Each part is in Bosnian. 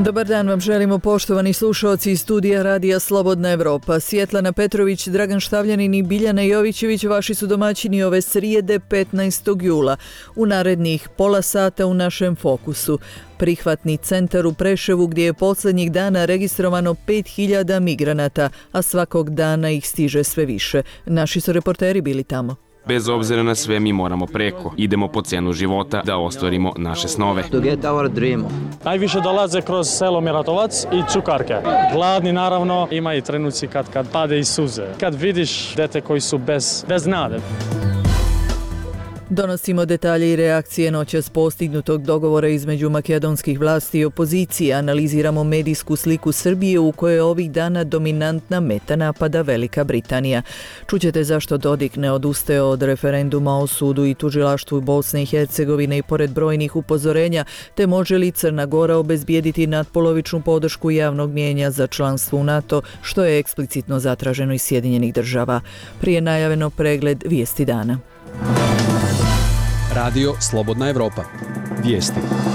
Dobar dan vam želimo, poštovani slušaoci iz studija Radija Slobodna Evropa. Svjetlana Petrović, Dragan Štavljanin i Biljana Jovićević vaši su domaćini ove srijede 15. jula. U narednih pola sata u našem fokusu. Prihvatni centar u Preševu gdje je posljednjih dana registrovano 5000 migranata, a svakog dana ih stiže sve više. Naši su reporteri bili tamo. Bez obzira na sve, mi moramo preko. Idemo po cenu života da ostvarimo naše snove. Najviše dolaze kroz selo Miratovac i Cukarke. Gladni naravno, ima i trenuci kad pade i suze. Kad vidiš dete koji su bez nade. Donosimo detalje i reakcije noćas postignutog dogovora između makedonskih vlasti i opozicije. Analiziramo medijsku sliku Srbije u kojoj je ovih dana dominantna meta napada Velika Britanija. Čućete zašto Dodik ne odustaje od referenduma o sudu i tužilaštvu Bosne i Hercegovine i pored brojnih upozorenja, te može li Crna Gora obezbijediti nadpolovičnu podršku javnog mijenja za članstvo u NATO, što je eksplicitno zatraženo iz Sjedinjenih država. Prije najavljeno pregled vijesti dana. Radio Slobodna Evropa. Vijesti.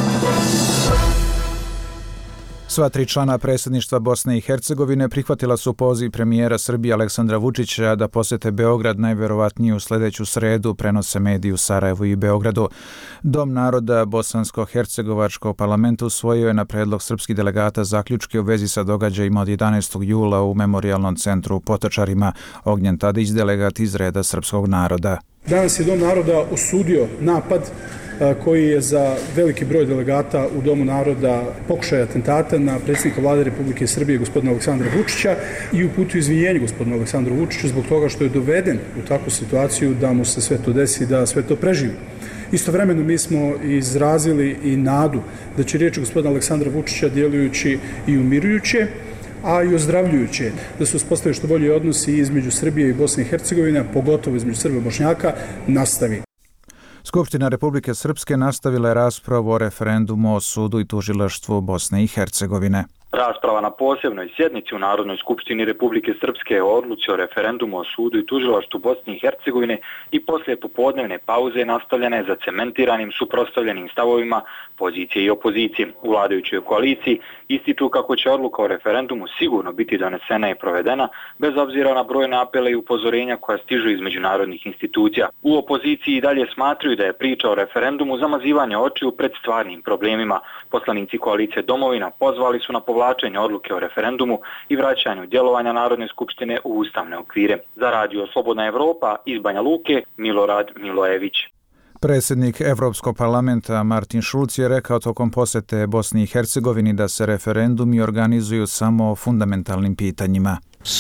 Sva tri člana predsjedništva Bosne i Hercegovine prihvatila su poziv premijera Srbije Aleksandra Vučića da posjete Beograd najvjerovatnije u sljedeću sredu, prenose mediji u Sarajevu i Beogradu. Dom naroda Bosansko-Hercegovačkog parlamenta usvojio je na predlog srpskih delegata zaključke u vezi sa događajima od 11. jula u memorijalnom centru u Potočarima. Ognjen Tadić, delegat iz reda srpskog naroda. Danas je Dom naroda osudio napad koji je za veliki broj delegata u Domu naroda pokušaj atentata na predsjednika Vlade Republike Srbije gospodina Aleksandra Vučića i uputio izvinjenje gospodinu Aleksandru Vučiću zbog toga što je doveden u takvu situaciju da mu se sve to desi, da sve to preživi. Istovremeno mi smo izrazili i nadu da će riječ gospodina Aleksandra Vučića djelujući i umirujuće, a i ozdravljujuće, da se uspostavi što bolji odnosi između Srbije i Bosne i Hercegovine, pogotovo između Srba i Bošnjaka, nastavi. Skupština Republike Srpske nastavila je raspravu o referendumu o sudu i tužilaštvu Bosne i Hercegovine. Rasprava na posebnoj sjednici u Narodnoj skupštini Republike Srpske o odluci o referendumu o sudu i tužilaštvu Bosne i Hercegovine i poslije popodnevne pauze nastavljena je zacementiranim suprotstavljenim stavovima pozicije i opozicije. U vladajućoj koaliciji ističu kako će odluka o referendumu sigurno biti donesena i provedena bez obzira na brojne apele i upozorenja koja stižu iz međunarodnih institucija. U opoziciji i dalje smatraju da je priča o referendumu zamazivanje očiju pred stvarnim problemima. Poslanici koalicije Domovina pozvali su na povlačenje odluke o referendumu i vraćanju djelovanja Narodne skupštine u ustavne okvire. Za Radio Slobodna Evropa iz Banja Luke, Milorad Milojević. Predsjednik Evropskog parlamenta Martin Schulz je rekao tokom posjete Bosni i Hercegovini da se referendumi organizuju samo o fundamentalnim pitanjima.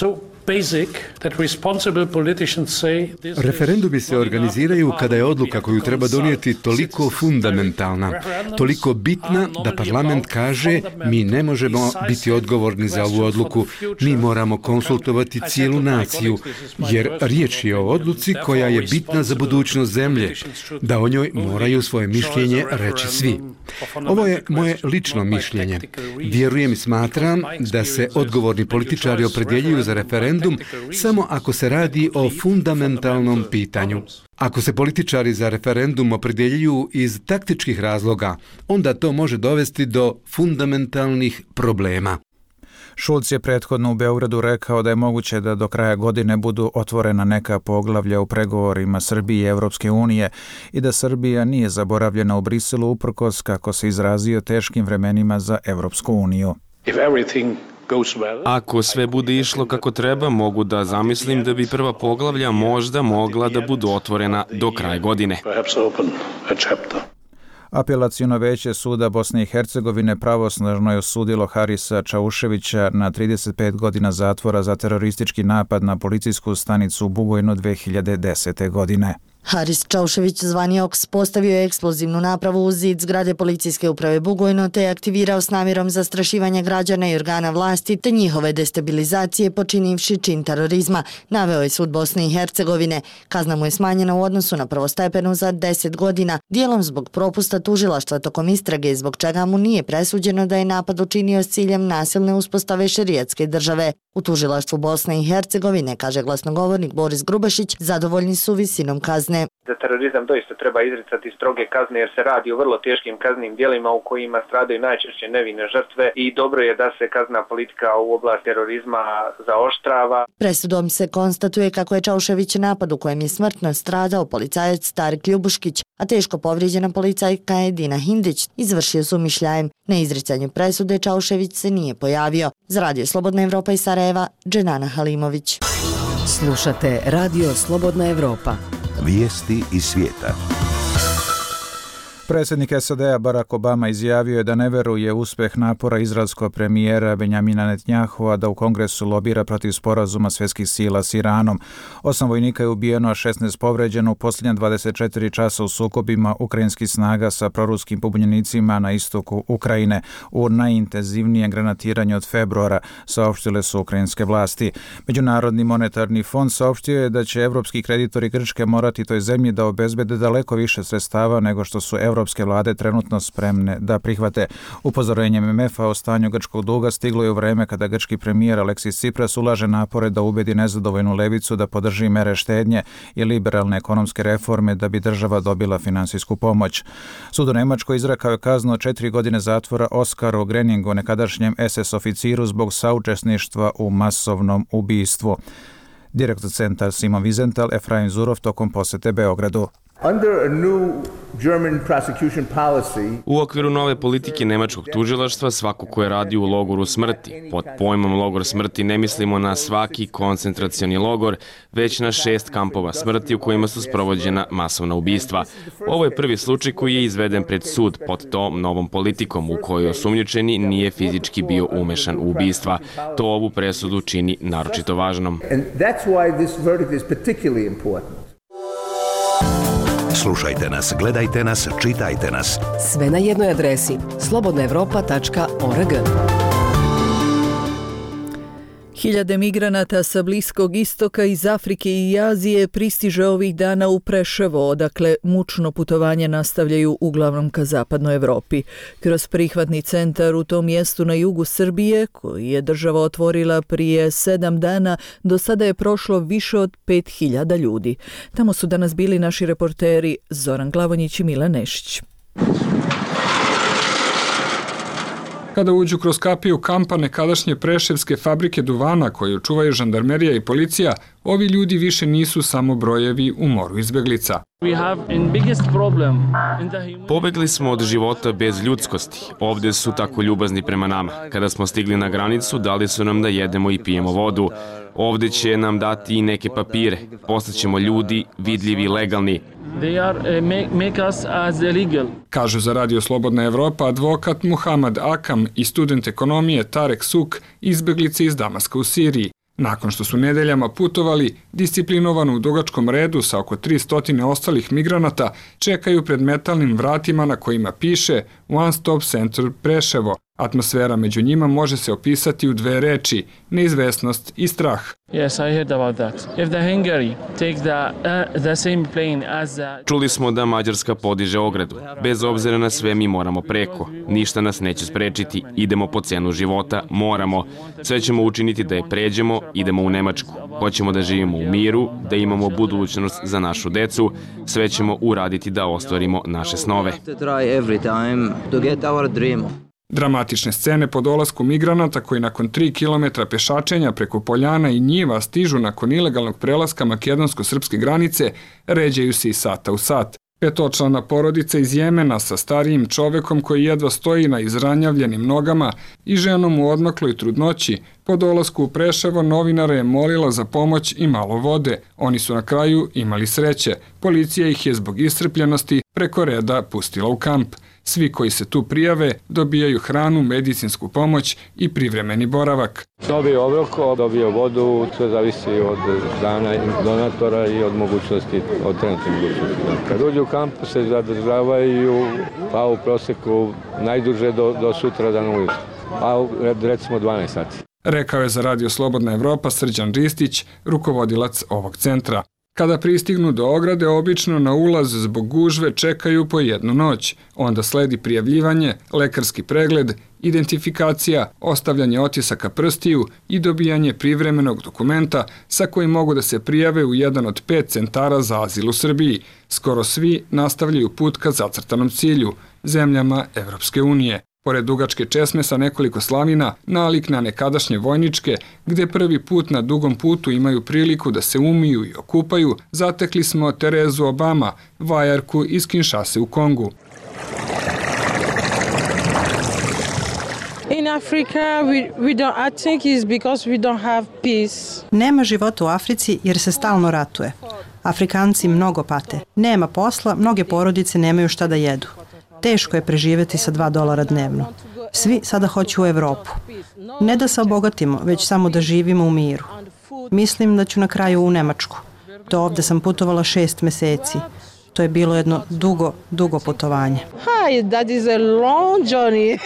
Referendumi se organiziraju kada je odluka koju treba donijeti toliko fundamentalna, toliko bitna da parlament kaže mi ne možemo biti odgovorni za ovu odluku, mi moramo konsultovati cijelu naciju, jer riječ je o odluci koja je bitna za budućnost zemlje, da o njoj moraju svoje mišljenje reći svi. Ovo je moje lično mišljenje. Vjerujem i smatram da se odgovorni političari opredjeljuju za referendum samo ako se radi o fundamentalnom pitanju. Ako se političari za referendum opredjeljuju iz taktičkih razloga, onda to može dovesti do fundamentalnih problema. Schulz je prethodno u Beogradu rekao da je moguće da do kraja godine budu otvorena neka poglavlja u pregovorima Srbije i Evropske unije i da Srbija nije zaboravljena u Briselu uprkos, kako se izrazio, teškim vremenima za Evropsku uniju. Ako sve bude išlo kako treba, mogu da zamislim da bi prva poglavlja možda mogla da budu otvorena do kraja godine. Apelaciono veće suda Bosne i Hercegovine pravosnažno je osudilo Harisa Čauševića na 35 godina zatvora za teroristički napad na policijsku stanicu u Bugojnu 2010. godine. Haris Čaušević, zvani Oks, postavio je eksplozivnu napravu u zid zgrade policijske uprave Bugojno te je aktivirao s namjerom zastrašivanja građana i organa vlasti te njihove destabilizacije počinivši čin terorizma, naveo je sud Bosne i Hercegovine. Kazna mu je smanjena u odnosu na prvostepenu za 10 godina, dijelom zbog propusta tužilaštva tokom istrage, zbog čega mu nije presuđeno da je napad učinio s ciljem nasilne uspostave šerijatske države. U tužilaštvu Bosne i Hercegovine, kaže glasnogovornik Boris Grubašić, zadovoljni su visinom kazne. Za terorizam doista treba izricati stroge kazne jer se radi o vrlo teškim kaznenim djelima u kojima stradaju najčešće nevine žrtve i dobro je da se kaznena politika u oblasti terorizma zaoštrava. Presudom se konstatuje kako je Čaušević napad u kojem je smrtno stradao policajac Tarik Ljubuškić, a teško povrijeđena policajka Edina Hindić izvršio s umišljajem. Na izricanju presude Čaušević se nije pojavio. Za Radio Slobodna Evropa iz Sarajeva, Dženana Halimović. Slušate Radio Slobodna Evropa. Vijesti iz svijeta. Predsjednik SAD-a Barack Obama izjavio je da ne veruje uspjeh napora izraelskog premijera Benjamina Netanyahua da u Kongresu lobira protiv sporazuma svjetskih sila s Iranom. 8 vojnika je ubijeno, a 16 povređeno u posljednja 24 časa u sukobima ukrajinskih snaga sa proruskim pobunjenicima na istoku Ukrajine u najintenzivnijem granatiranju od februara, saopštile su ukrajinske vlasti. Međunarodni monetarni fond saopštio je da će evropski kreditori Grčke morati toj zemlji da obezbede daleko više sredstava nego što su evropske vlade trenutno spremne da prihvate. Upozorenje MMF-a o stanju grčkog duga stiglo je u vreme kada grčki premijer Aleksis Tsipras ulaže napore da ubedi nezadovoljnu levicu da podrži mere štednje i liberalne ekonomske reforme da bi država dobila finansijsku pomoć. Sud u Nemačkoj izrekao je kaznu od 4 godine zatvora Oskaru Greningu, nekadašnjem SS oficiru zbog saučesništva u masovnom ubistvu. Direktor centra Simon Wiesenthal, Efraim Zurov tokom posjete Beogradu. U okviru nove politike nemačkog tužilaštva, svako ko je radio u logoru smrti. Pod pojmom logor smrti ne mislimo na svaki koncentracioni logor, već na 6 kampova smrti u kojima su sprovođena masovna ubistva. Ovo je prvi slučaj koji je izveden pred sud pod tom novom politikom u kojoj osumnjičeni nije fizički bio umešan u ubistva. To ovu presudu čini naročito važnom. Slušajte nas, gledajte nas, čitajte nas. Sve na jednoj adresi slobodnaevropa.org. Hiljade migranata sa Bliskog istoka, iz Afrike i Azije pristiže ovih dana u Preševo, odakle mučno putovanje nastavljaju uglavnom ka zapadnoj Evropi. Kroz prihvatni centar u tom mjestu na jugu Srbije, koji je država otvorila prije 7 dana, do sada je prošlo više od 5000 ljudi. Tamo su danas bili naši reporteri Zoran Glavonjić i Milan Nešić. Kada uđu kroz kapiju kampa nekadašnje preševske fabrike duvana koju čuvaju žandarmerija i policija, ovi ljudi više nisu samo brojevi u moru izbeglica. Pobegli smo od života bez ljudskosti. Ovdje su tako ljubazni prema nama. Kada smo stigli na granicu, dali su nam da jedemo i pijemo vodu. Ovdje će nam dati i neke papire. Postaćemo ljudi, vidljivi i legalni. Kažu za Radio Slobodna Evropa advokat Muhamad Akam i student ekonomije Tarek Suk, izbeglice iz Damaska u Siriji. Nakon što su nedeljama putovali, disciplinovano u dugačkom redu sa oko 300 ostalih migranata, čekaju pred metalnim vratima na kojima piše One Stop Center Preševo. Atmosfera među njima može se opisati u 2 reči, neizvesnost i strah. Čuli smo da Mađarska podiže ogradu. Bez obzira na sve mi moramo preko. Ništa nas neće sprečiti. Idemo po cenu života, moramo. Sve ćemo učiniti da je pređemo, idemo u Nemačku. Hoćemo da živimo u miru, da imamo budućnost za našu decu. Sve ćemo uraditi da ostvarimo naše snove. Dramatične scene po dolasku migranata koji nakon 3 km pešačenja preko poljana i njiva stižu nakon ilegalnog prelaska makedonsko-srpske granice ređaju se iz sata u sat. 5-člana porodica iz Jemena sa starijim čovekom koji jedva stoji na izranjavljenim nogama i ženom u odmakloj trudnoći po dolasku u Preševo novinara je molila za pomoć i malo vode. Oni su na kraju imali sreće. Policija ih je zbog iscrpljenosti preko reda pustila u kamp. Svi koji se tu prijave dobijaju hranu, medicinsku pomoć i privremeni boravak. Dobio obroko, dobio vodu, sve zavisi od dana donatora i od mogućnosti, od trenutnih mogućnosti. Kad uđu u kamp se zadržavaju pa u proseku najduže do sutra dan ujutro, pa recimo 12 sati. Rekao je za Radio Slobodna Evropa Srđan Ristić, rukovodilac ovog centra. Kada pristignu do ograde, obično na ulaz zbog gužve čekaju po 1 noć. Onda sledi prijavljivanje, lekarski pregled identifikacija, ostavljanje otisaka prstiju i dobijanje privremenog dokumenta sa kojim mogu da se prijave u jedan od 5 centara za azil u Srbiji. Skoro svi nastavljaju put ka zacrtanom cilju, zemljama Evropske unije. Pored dugačke česme sa nekoliko slavina, nalik na nekadašnje vojničke, gde prvi put na dugom putu imaju priliku da se umiju i okupaju, zatekli smo Terezu Obama, vajarku iz Kinshase u Kongu. In Africa, I think it's because we don't have peace. Nema života u Africi jer se stalno ratuje. Afrikanci mnogo pate. Nema posla, mnoge porodice nemaju šta da jedu. Teško je preživjeti sa $2 dnevno. Svi sada hoću u Evropu. Ne da se obogatimo, već samo da živimo u miru. Mislim da ću na kraju u Nemačku. Do ovde sam putovala 6 meseci. To je bilo jedno dugo putovanje. Hi, that is a long journey.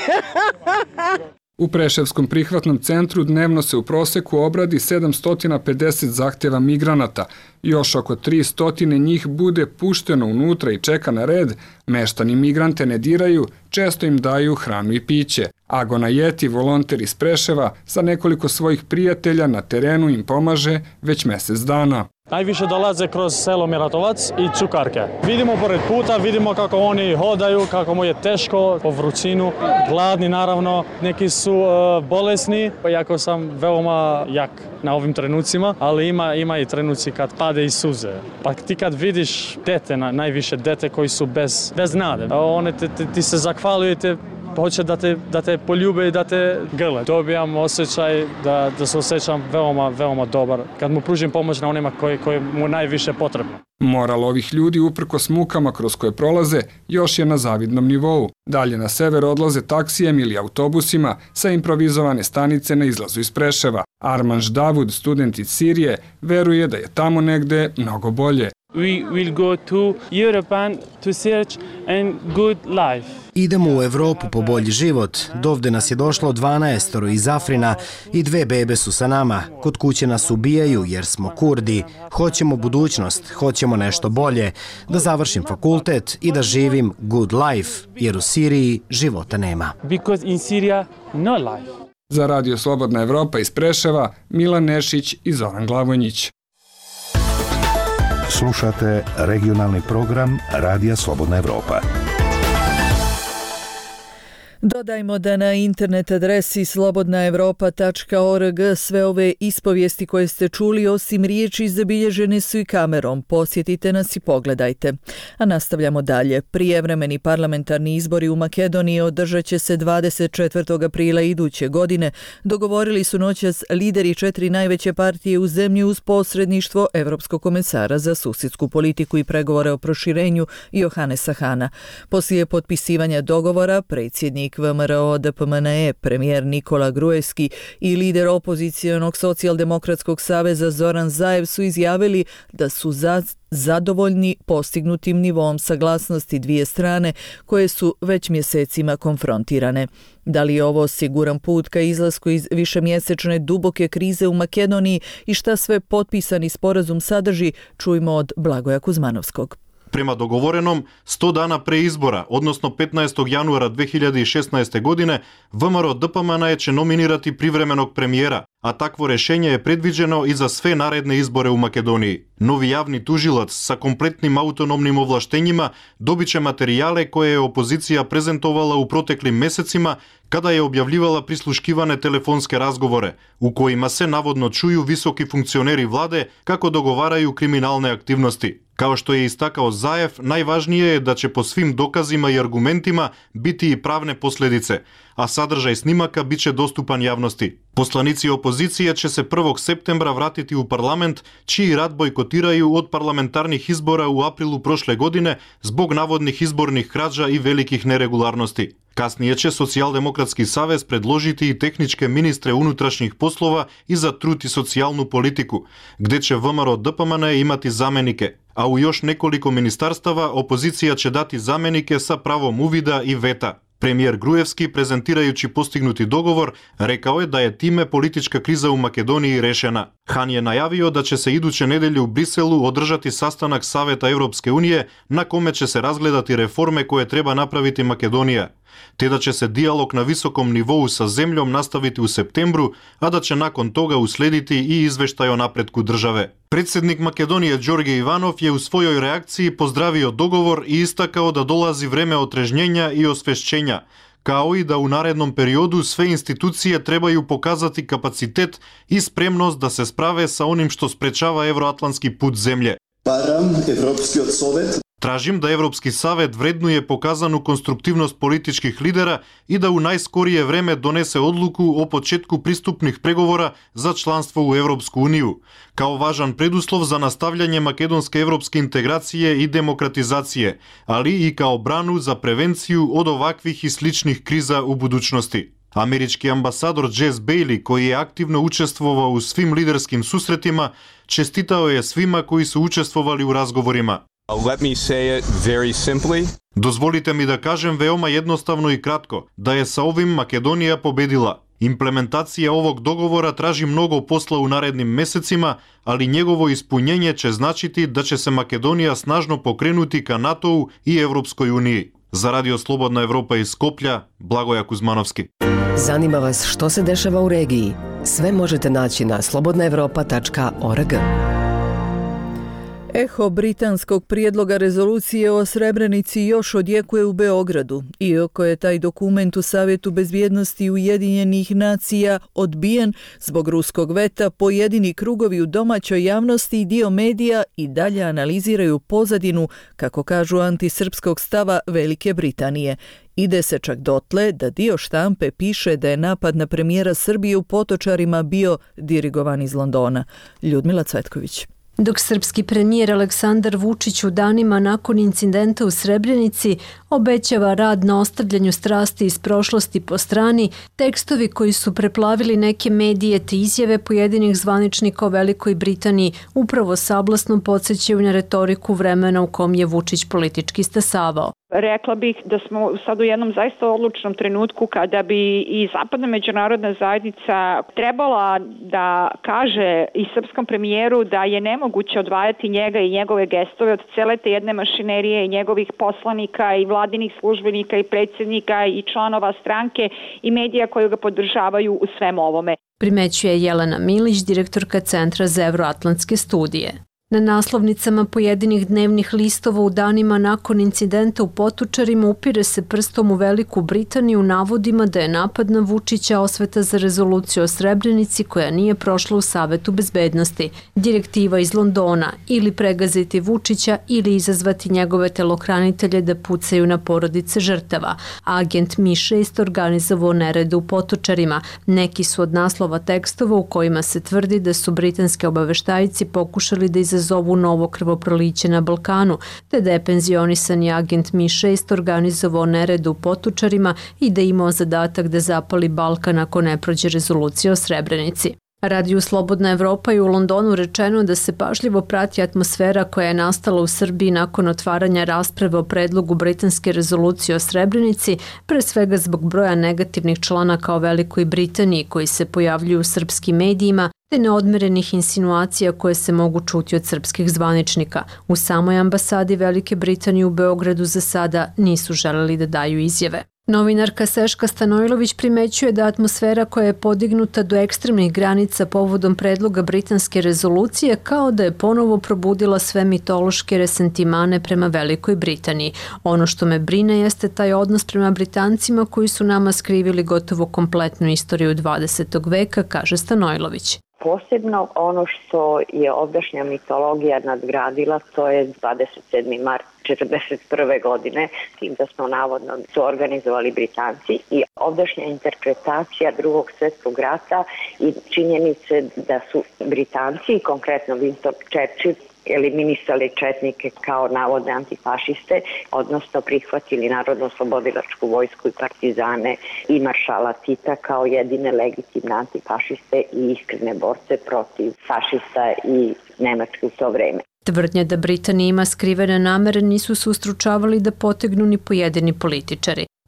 U Preševskom prihvatnom centru dnevno se u proseku obradi 750 zahtjeva migranata. Još oko 300 njih bude pušteno unutra i čeka na red. Meštani migrante ne diraju, često im daju hranu i piće. Agona Jeti, volonter iz Preševa, sa nekoliko svojih prijatelja na terenu im pomaže već mjesec dana. Najviše dolaze kroz selo Miratovac i Cukarke. Vidimo pored puta, vidimo kako oni hodaju, kako mu je teško po vrućinu, gladni naravno, neki su bolesni, iako sam veoma jak na ovim trenucima, ali ima i trenuci kad pade i suze. Pa ti kad vidiš dete, najviše dete koji su bez nade, one ti se zahvaljujete, hoće da te poljube i da te grle. Dobijam osjećaj da se osjećam veoma dobar kad mu pružim pomoć na onima koji mu najviše potrebno. Moral ovih ljudi uprkos mukama kroz koje prolaze još je na zavidnom nivou. Dalje na sever odlaze taksijem ili autobusima sa improvizovane stanice na izlazu iz Preševa. Armanš Davud, student iz Sirije, veruje da je tamo negde mnogo bolje. We will go to Europe to search a good life. Idemo u Evropu po bolji život. Dovde nas je došlo 12 iz Afrina i 2 bebe su sa nama. Kod kuće nas ubijaju jer smo Kurdi. Hoćemo budućnost, hoćemo nešto bolje. Da završim fakultet i da živim good life, jer u Siriji života nema. Because in Syria no life. Za Radio Slobodna Evropa iz Preševa, Milan Nešić i Zoran Glavonjić. Slušate regionalni program Radija Slobodna Evropa. Dodajmo da na internet adresi slobodnaevropa.org sve ove ispovijesti koje ste čuli osim riječi zabilježene su i kamerom. Posjetite nas i pogledajte. A nastavljamo dalje. Prijevremeni parlamentarni izbori u Makedoniji održat će se 24. aprila iduće godine. Dogovorili su noćas lideri 4 najveće partije u zemlji uz posredništvo Evropskog komesara za susjedsku politiku i pregovore o proširenju Johanesa Hana. Poslije potpisivanja dogovora, predsjednik VMRO DPMNE, premijer Nikola Gruevski i lider opozicijonog socijaldemokratskog saveza Zoran Zaev su izjavili da su zadovoljni postignutim nivom saglasnosti dvije strane koje su već mjesecima konfrontirane. Da li je ovo siguran put ka izlasku iz višemjesečne duboke krize u Makedoniji i šta sve potpisani sporazum sadrži, čujmo od Blagoja Kuzmanovskog. Prema dogovorenom, 100 dana pre izbora, odnosno 15. januara 2016. godine, VMRO DPMNE će nominirati privremenog premijera, a takvo rešenje je predviđeno i za sve naredne izbore u Makedoniji. Novi javni tužilac sa kompletnim autonomnim ovlaštenjima dobit će materijale koje je opozicija prezentovala u proteklim mesecima kada je objavljivala prisluškivane telefonske razgovore, u kojima se navodno čuju visoki funkcioneri vlade kako dogovaraju kriminalne aktivnosti. Kao što je istakao Zaev, najvažnije je da će po svim dokazima i argumentima biti i pravne posljedice, a sadržaj snimaka bit će dostupan javnosti. Poslanici opozicije će se 1. septembra vratiti u parlament, čiji rad bojkotiraju od parlamentarnih izbora u aprilu prošle godine zbog navodnih izbornih krađa i velikih neregularnosti. Kasnije će Socijaldemokratski savez predložiti i tehničke ministre unutrašnjih poslova i za trud i socijalnu politiku, gde će VMRO DPMNE imati zamenike, a u još nekoliko ministarstava opozicija će dati zamenike sa pravom uvida i veta. Premijer Gruevski, prezentirajući postignuti dogovor, rekao je da je time politička kriza u Makedoniji rešena. Хан je najavio da će se iduće nedelje u Briselu održati sastanak Saveta Evropske unije na kome će se razgledati reforme koje treba napraviti Makedonija, te da će se dijalog na visokom nivou sa zemljom nastaviti u septembru, a da će nakon toga uslediti i izveštaj o napretku države. Predsjednik Makedonije Đorđe Ivanov je u svojoj reakciji pozdravio dogovor i istakao da dolazi vreme otrežnjenja i osvešćenja, kao i da u narednom periodu sve institucije trebaju pokazati kapacitet i spremnost da se sprave sa onim što sprečava evroatlantski put zemlje. Tražim da Evropski savet vrednuje pokazanu konstruktivnost političkih lidera i da u najskorije vreme donese odluku o početku pristupnih pregovora za članstvo u Evropsku uniju, kao važan preduslov za nastavljanje makedonske evropske integracije i demokratizacije, ali i kao branu za prevenciju od ovakvih i sličnih kriza u budućnosti. Američki ambasador Jess Bailey, koji je aktivno učestvovao u svim liderskim susretima, čestitao je svima koji su učestvovali u razgovorima. Let me say it very simply. Dozvolite mi da kažem veoma jednostavno i kratko, da je sa ovim Makedonija pobedila. Implementacija ovog dogovora traži mnogo posla u narednim mesecima, ali njegovo ispunjenje će značiti da će se Makedonija snažno pokrenuti ka NATO-u i Evropskoj uniji. Za Radio Slobodna Evropa iz Skoplja, Blagoja Kuzmanovski. Zanima vas što se dešava u regiji? Sve možete naći na slobodnaevropa.org. Eho britanskog prijedloga rezolucije o Srebrenici još odjekuje u Beogradu, iako je taj dokument u Savjetu bezbjednosti Ujedinjenih nacija odbijen zbog ruskog veta. Pojedini krugovi u domaćoj javnosti i dio medija i dalje analiziraju pozadinu, kako kažu, antisrpskog stava Velike Britanije. Ide se čak dotle da dio štampe piše da je napad na premijera Srbije u Potočarima bio dirigovan iz Londona. Ljudmila Cvetković. Dok srpski premijer Aleksandar Vučić u danima nakon incidenta u Srebrenici obećava rad na ostavljanju strasti iz prošlosti po strani, tekstovi koji su preplavili neke medije te izjave pojedinih zvaničnika u Velikoj Britaniji upravo sablasno podsjećaju na retoriku vremena u kom je Vučić politički stasavao. Rekla bih da smo sad u jednom zaista odlučnom trenutku kada bi i zapadna međunarodna zajednica trebala da kaže i srpskom premijeru da je nemoguće odvajati njega i njegove gestove od cele te jedne mašinerije i njegovih poslanika i vladinih službenika i predsjednika i članova stranke i medija koji ga podržavaju u svem ovome. Primećuje Jelena Milić, direktorka Centra za evroatlantske studije. Na naslovnicama pojedinih dnevnih listova u danima nakon incidenta u Potočarima upire se prstom u Veliku Britaniju navodima da je napad na Vučića osveta za rezoluciju o Srebrenici koja nije prošla u Savetu bezbednosti. Direktiva iz Londona ili pregaziti Vučića ili izazvati njegove telohranitelje da pucaju na porodice žrtava. Agent Mi-6 organizovao nerede u Potočarima. Neki su od naslova tekstova u kojima se tvrdi da su britanski obaveštajci pokušali da izazovu novo krvoproliće na Balkanu, te da je penzionisani agent Mi-6 organizovao nered u Potočarima i da je imao zadatak da zapali Balkan ako ne prođe rezolucija o Srebrenici. Radiju Slobodna Evropa i u Londonu rečeno da se pažljivo prati atmosfera koja je nastala u Srbiji nakon otvaranja rasprave o predlogu britanske rezolucije o Srebrenici, pre svega zbog broja negativnih članaka o Velikoj Britaniji koji se pojavljuju u srpskim medijima, te neodmerenih insinuacija koje se mogu čuti od srpskih zvaničnika. U samoj ambasadi Velike Britanije u Beogradu za sada nisu želeli da daju izjave. Novinarka Seška Stanojlović primećuje da atmosfera koja je podignuta do ekstremnih granica povodom predloga britanske rezolucije kao da je ponovo probudila sve mitološke resentimane prema Velikoj Britaniji. Ono što me brine jeste taj odnos prema Britancima koji su nama skrivili gotovo kompletnu istoriju 20. veka, kaže Stanojlović. Posebno ono što je ovdašnja mitologija nadgradila, to je 27. mart 1941. godine, tim da smo navodno su organizovali Britanci, i ovdašnja interpretacija Drugog svjetskog rata i činjenice da su Britanci, konkretno Winston Churchill, eliminisali četnike kao navodne antifašiste, odnosno prihvatili Narodno-oslobodilačku vojsku i partizane i maršala Tita kao jedine legitimne antifašiste i iskrene borce protiv fašista i Nemačke u to vreme. Tvrdnje da Britanija ima skrivene namere nisu se ustručavali da potegnu ni pojedini političari.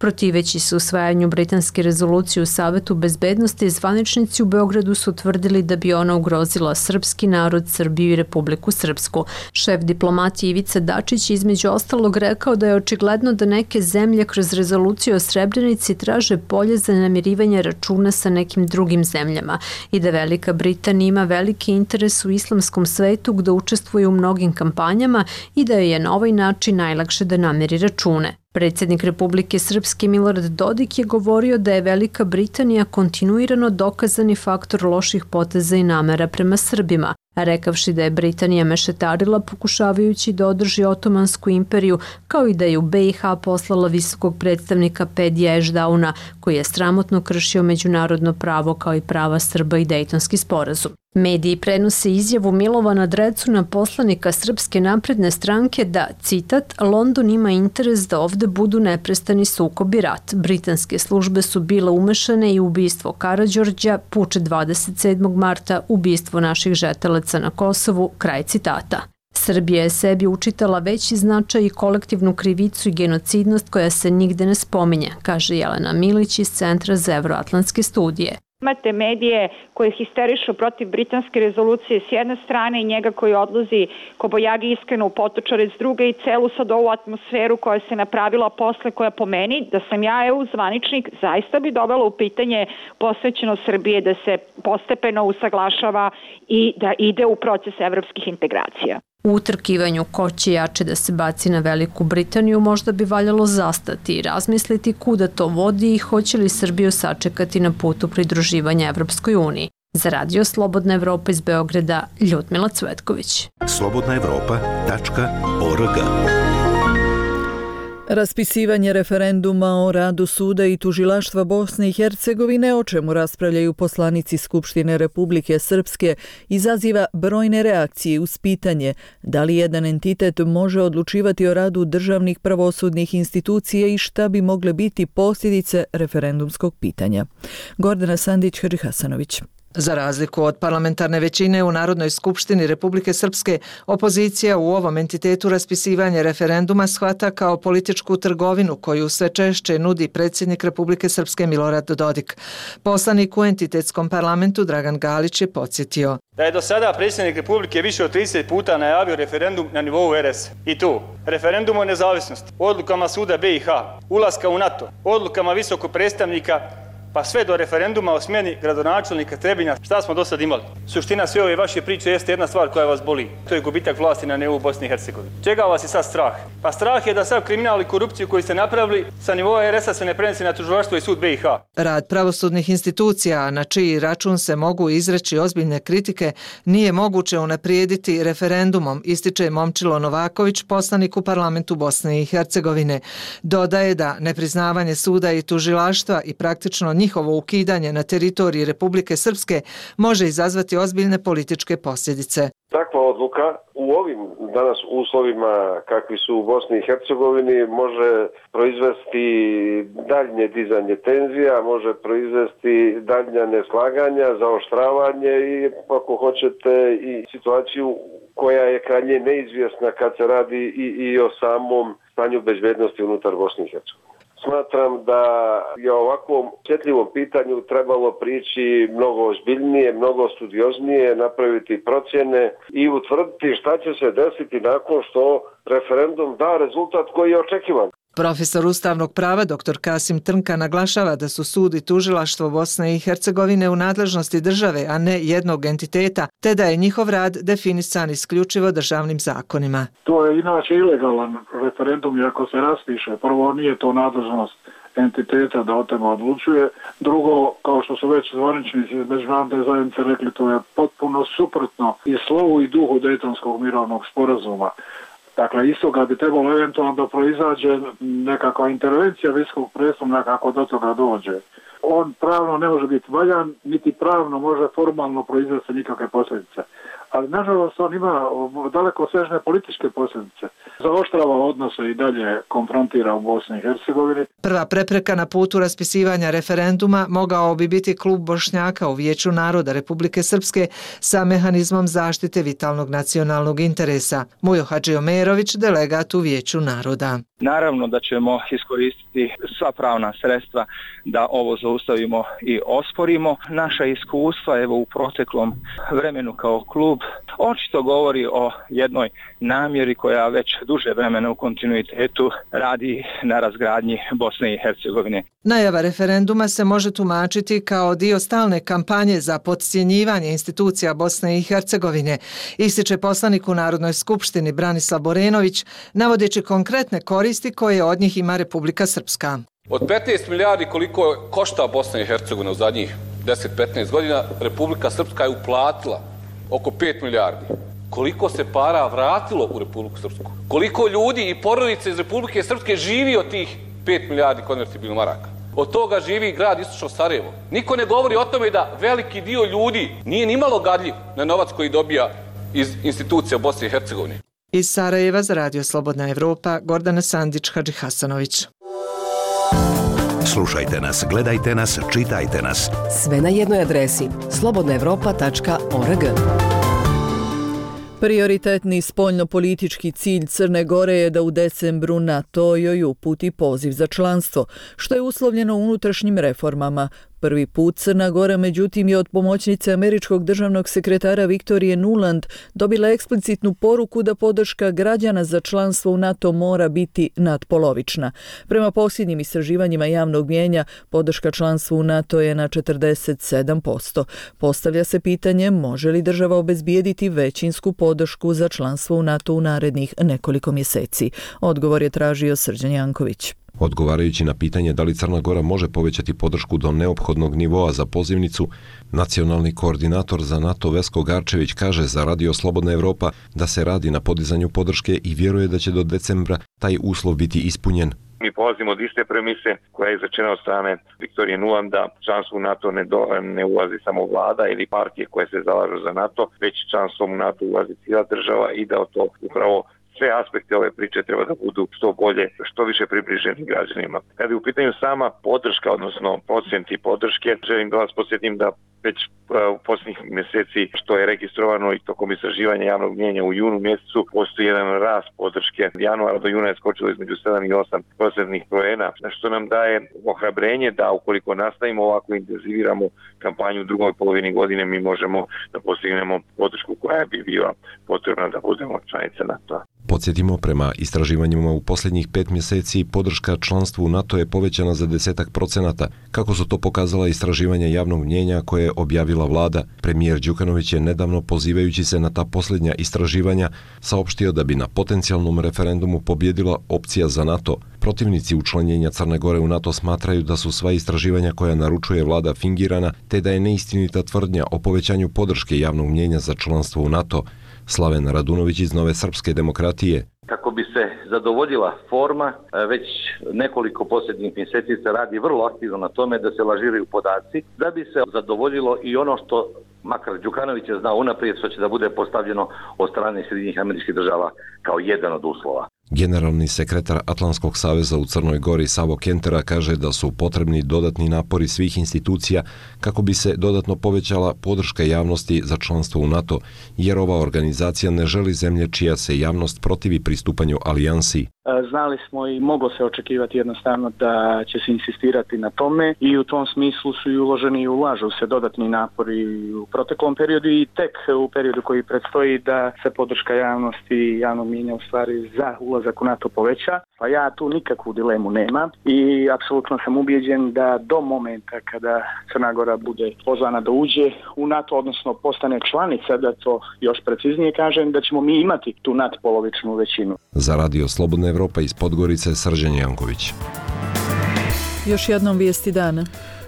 Protiveći se usvajanju britanske rezolucije u Savetu bezbednosti, zvaničnici u Beogradu su tvrdili da bi ona ugrozila srpski narod, Srbiju i Republiku Srpsku. Šef diplomatije Ivica Dačić između ostalog rekao da je očigledno da neke zemlje kroz rezoluciju o Srebrenici traže polje za namirivanje računa sa nekim drugim zemljama i da Velika Britanija ima veliki interes u islamskom svetu gde učestvuje u mnogim kampanjama i da je na ovaj način najlakše da namiri račune. Predsjednik Republike Srpske Milorad Dodik je govorio da je Velika Britanija kontinuirano dokazani faktor loših poteza i namera prema Srbima, rekavši da je Britanija mešetarila pokušavajući da održi Otomansku imperiju, kao i da je u BiH poslala visokog predstavnika Pedija Ešdauna, koji je sramotno kršio međunarodno pravo kao i prava Srba i Dejtonski sporazum. Mediji prenose izjavu Milovana Drecuna, poslanika Srpske napredne stranke, da, citat, London ima interes da ovde budu neprestani sukob i rat. Britanske službe su bile umešane i ubistvo Karađorđa, puč 27. marta, ubistvo naših žetelaca na Kosovu, kraj citata. Srbija je sebi učitala veći značaj i kolektivnu krivicu i genocidnost koja se nigde ne spominje, kaže Jelena Milić iz Centra za evroatlantske studije. Imate medije koje histerišu protiv britanske rezolucije s jedne strane i njega koji odlazi kobojagi iskreno u Potočare s druge i celu sad ovu atmosferu koja se napravila posle, koja po meni, da sam ja EU zvaničnik, zaista bi dovela u pitanje posvećenost Srbije da se postepeno usaglašava i da ide u proces evropskih integracija. U utrkivanju ko će jače da se baci na Veliku Britaniju možda bi valjalo zastati i razmisliti kuda to vodi i hoće li Srbiju sačekati na putu pridruživanja Evropskoj uniji. Za Radio Slobodna Evropa iz Beograda, Ljudmila Cvetković. slobodnaevropa.org. Raspisivanje referenduma o radu suda i tužilaštva Bosne i Hercegovine, o čemu raspravljaju poslanici Skupštine Republike Srpske, izaziva brojne reakcije uz pitanje da li jedan entitet može odlučivati o radu državnih pravosudnih institucija i šta bi mogle biti posljedice referendumskog pitanja. Gordana Sandić-Hasanović. Za razliku od parlamentarne većine u Narodnoj skupštini Republike Srpske, opozicija u ovom entitetu raspisivanje referenduma shvata kao političku trgovinu koju sve češće nudi predsjednik Republike Srpske Milorad Dodik. Poslanik u entitetskom parlamentu Dragan Galić je podsjetio da je do sada predsjednik Republike više od 30 puta najavio referendum na nivou RS. I tu, referendum o nezavisnosti, odlukama suda BiH, ulaska u NATO, odlukama visokog predstavnika, pa sve do referenduma o smjeni gradonačelnika Trebinja, šta smo do sad imali? Suština sve ove vaše priče jeste jedna stvar koja vas boli. To je gubitak vlasti na nivou Bosne i Hercegovine. Čega vas je sad strah? Pa strah je da sav kriminal i korupciju koji ste napravili sa nivoa RS-a se ne prenese na tužilaštvo i sud BiH. Rad pravosudnih institucija, na čiji račun se mogu izreći ozbiljne kritike, nije moguće unaprijediti referendumom, ističe Momčilo Novaković, poslanik u parlamentu Bosne i Hercegovine. Dodaje da nepriznavanje suda i tužilaštva i praktično njihovo ukidanje na teritoriji Republike Srpske može izazvati ozbiljne političke posljedice. Takva odluka u ovim danas uslovima kakvi su u Bosni i Hercegovini može proizvesti daljnje dizanje tenzija, može proizvesti daljnja neslaganja, zaoštravanje i ako hoćete i situaciju koja je krajnje neizvjesna kad se radi i o samom stanju bezbednosti unutar Bosne i Hercegovine. Smatram da je ovakvom osjetljivom pitanju trebalo prići mnogo ozbiljnije, mnogo studioznije, napraviti procjene i utvrditi šta će se desiti nakon što referendum da rezultat koji je očekivan. Profesor ustavnog prava dr. Kasim Trnka naglašava da su sud i tužilaštvo Bosne i Hercegovine u nadležnosti države, a ne jednog entiteta, te da je njihov rad definisan isključivo državnim zakonima. To je inače ilegalan referendum i ako se raspiše. Prvo, nije to nadležnost entiteta da o tome odlučuje. Drugo, kao što su već zvaničnici iz međunarodne zajednice rekli, to je potpuno suprotno i slovu i duhu Dejtonskog mirovnog sporazuma. Dakle, iz toga bi trebalo eventualno da proizađe nekakva intervencija visokog predstavnika kako do toga dođe. On pravno ne može biti valjan, niti pravno može formalno proizvesti nikakve posljedice. Ali, nažalost, on ima daleko sežne političke posljedice. Zaoštrava odnose i dalje konfrontira u Bosni i Hercegovini. Prva prepreka na putu raspisivanja referenduma mogao bi biti klub Bošnjaka u Vijeću naroda Republike Srpske sa mehanizmom zaštite vitalnog nacionalnog interesa. Mujo Hadžiomerović, delegat u Vijeću naroda. Naravno da ćemo iskoristiti sva pravna sredstva da ovo zaustavimo i osporimo. Naša iskustva evo u proteklom vremenu kao klub očito govori o jednoj namjeri koja već duže vremena u kontinuitetu radi na razgradnji Bosne i Hercegovine. Najava referenduma se može tumačiti kao dio stalne kampanje za podcjenjivanje institucija Bosne i Hercegovine, ističe poslanik u Narodnoj skupštini Branislav Borenović, navodeći konkretne koristi koje od njih ima Republika Srpska. Od 15 milijardi koliko košta Bosna i Hercegovina u zadnjih 10-15 godina, Republika Srpska je uplatila oko 5 milijardi. Koliko se para vratilo u Republiku Srpsku? Koliko ljudi i porodice iz Republike Srpske živi od tih 5 milijardi konvertibilnih maraka? Od toga živi grad Istočno Sarajevo. Niko ne govori o tome da veliki dio ljudi nije ni malo gadljiv na novac koji dobija iz institucija Bosne i Hercegovine. Iz Sarajeva za Radio Slobodna Evropa, Gordana Sandić, Hadži Hasanović. Slušajte nas, gledajte nas, čitajte nas. Sve na jednoj adresi slobodnaevropa.org. Prioritetni spoljnopolitički cilj Crne Gore je da u decembru NATO joj uputi poziv za članstvo, što je uslovljeno unutrašnjim reformama. Prvi put Crna Gora, međutim, je od pomoćnice američkog državnog sekretara Viktorije Nuland dobila eksplicitnu poruku da podrška građana za članstvo u NATO mora biti nadpolovična. Prema posljednjim istraživanjima javnog mnijenja, podrška članstvu u NATO je na 47%. Postavlja se pitanje može li država obezbijediti većinsku podršku za članstvo u NATO u narednih nekoliko mjeseci. Odgovor je tražio Srđan Janković. Odgovarajući na pitanje da li Crna Gora može povećati podršku do neophodnog nivoa za pozivnicu, nacionalni koordinator za NATO Vesko Garčević kaže za Radio Slobodna Evropa da se radi na podizanju podrške i vjeruje da će do decembra taj uslov biti ispunjen. Mi polazimo od iste premise koja je izrečena od strane Viktorije Nulanda. Članstvo u NATO ne ulazi samo vlada ili partije koje se zalažu za NATO, već članstvom u NATO ulazi cijela država i da to upravo sve aspekte ove priče treba da budu što bolje, što više približeni građanima. Kada je u pitanju sama podrška, odnosno procenti podrške, želim da vas podsjetim da već u posljednjih mjeseci, što je registrovano i tokom istraživanja javnog mnijenja u junu mjesecu, postoji jedan rast podrške. Januara do juna je skočilo između 7 i 8% poena, što nam daje ohrabrenje da ukoliko nastavimo ovako intenziviramo kampanju u drugoj polovini godine, mi možemo da postignemo podršku koja bi bila potrebna da budemo članice NATO-a. Podsjetimo, prema istraživanjima u posljednjih 5 mjeseci podrška članstvu u NATO je povećana za 10%, kako su to pokazala istraživanja javnog mnijenja koje je objavila vlada. Premijer Đukanović je nedavno, pozivajući se na ta posljednja istraživanja, saopštio da bi na potencijalnom referendumu pobjedila opcija za NATO. Protivnici učlanjenja Crne Gore u NATO smatraju da su sva istraživanja koja naručuje vlada fingirana, te da je neistinita tvrdnja o povećanju podrške javnog mnijenja za članstvo u NATO. Slaven Radunović iz Nove srpske demokratije. Kako bi se zadovoljila forma, već nekoliko posljednjih mjeseci se radi vrlo aktivno na tome da se lažiraju podaci, da bi se zadovoljilo i ono što makar Đukanović je znao unaprijed, što će da bude postavljeno od strane Sjedinjenih Američkih Država kao jedan od uslova. Generalni sekretar Atlantskog saveza u Crnoj Gori Savo Kentera kaže da su potrebni dodatni napori svih institucija kako bi se dodatno povećala podrška javnosti za članstvo u NATO, jer ova organizacija ne želi zemlje čija se javnost protivi pristupanju alijansi. Znali smo i moglo se očekivati jednostavno da će se insistirati na tome i u tom smislu su i uloženi i ulažu se dodatni napori u proteklom periodu i tek u periodu koji predstoji da se podrška javnosti i javnog mnijenja u stvari za ulazak u NATO poveća. Pa ja tu nikakvu dilemu nemam i apsolutno sam ubijeđen da do momenta kada Crna Gora bude pozvana da uđe u NATO, odnosno postane članica, da to još preciznije kažem, da ćemo mi imati tu nadpolovičnu većinu. Za Radio Slobodna Evropa iz Podgorice, Srđan Janković. Još jednom vijesti dana.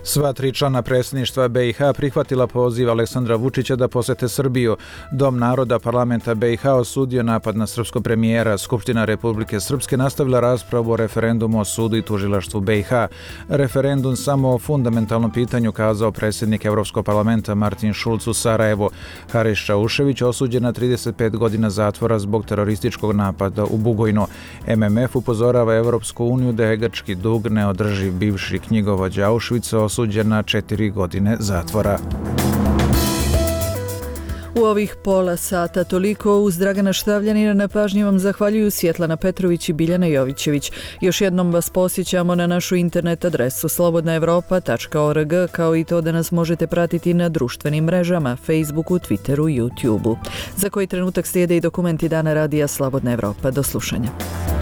Sva 3 člana predsjedništva BiH prihvatila poziv Aleksandra Vučića da posete Srbiju. Dom naroda parlamenta BiH osudio napad na srpskog premijera. Skupština Republike Srpske nastavila raspravu o referendumu o sudu i tužilaštvu BiH. Referendum samo o fundamentalnom pitanju, kazao predsjednik Evropskog parlamenta Martin Schulz u Sarajevu. Haris Čaušević osuđen na 35 godina zatvora zbog terorističkog napada u Bugojnu. MMF upozorava Evropsku uniju da je grčki dug neodrživ. Bivši knjigovođa Auschwitza osuđen na 4 godine zatvora. U ovih pola sata toliko. Uz Dragana Štavljanina na pažnji vam zahvaljuju Svjetlana Petrović i Biljana Jovićević. Još jednom vas posjećamo na našu internet adresu slobodnaevropa.org, kao i to da nas možete pratiti na društvenim mrežama, Facebooku, Twitteru i YouTubeu. Za koji trenutak slijede i dokumenti Dana radija Slobodna Evropa. Do slušanja.